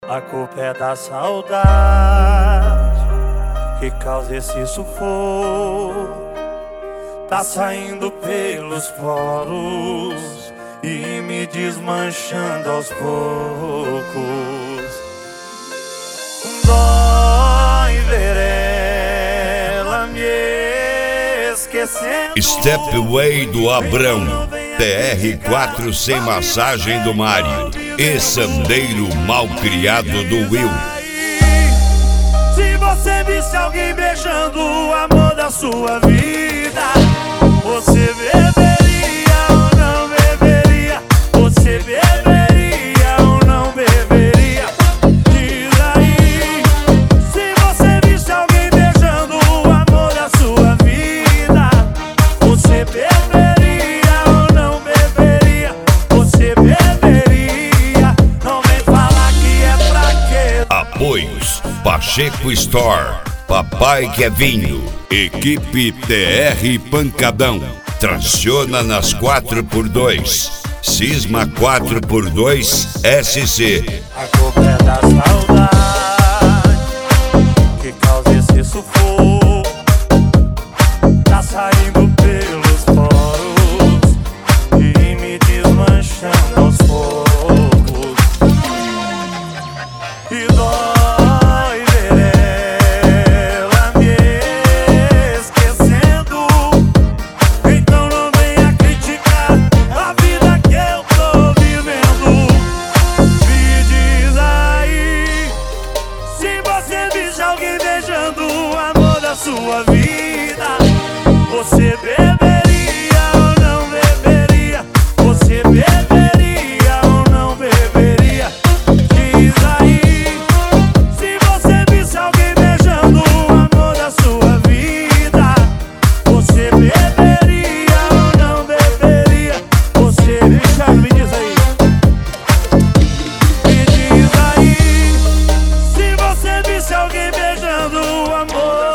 A culpa é da saudade que causa esse sufoco. Tá saindo pelos poros e me desmanchando aos poucos. Dói ver ela me esquecendo. Stepway do Abrão, TR4 sem massagem do Mário e Sandeiro malcriado do Will. Se você visse alguém beijando o amor da sua vida, você beberia ou não beberia? Você beberia ou não beberia? Diz aí. Se você visse alguém beijando o amor da sua vida, você beberia ou não beberia? Você beberia? Não vem falar que é fraqueza. Apoios: Pacheco Store, Papai Kevinho, Equipe TR Pancadão, traciona nas 4x2, Cisma 4x2 SC. A culpa é da saudade que causa esse sufoco. Tá saindo pelos poros e me desmanchando aos poucos. E dói ver ela me esquecendo. Então não venha criticar a vida que eu tô vivendo. Me diz aí, se você visse alguém beijando o amor da sua vida, você beberia ou não beberia? Você beberia ou não beberia? Diz aí. Se você visse alguém beijando o amor da sua vida, você beberia ou não beberia? Você deixa, me diz aí. Me diz aí. Se você visse alguém beijando o amor,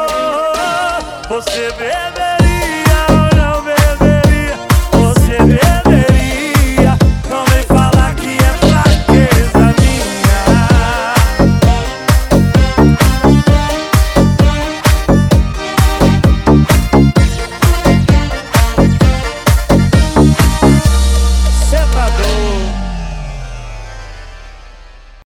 você beberia ou não beberia? Você beberia